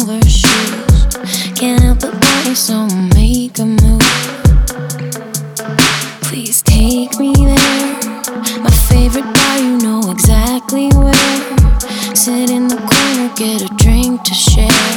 over shoes. Can't help but want you, so make a move. Please take me there. My favorite bar, you know exactly where. Sit in the corner, get a drink to share.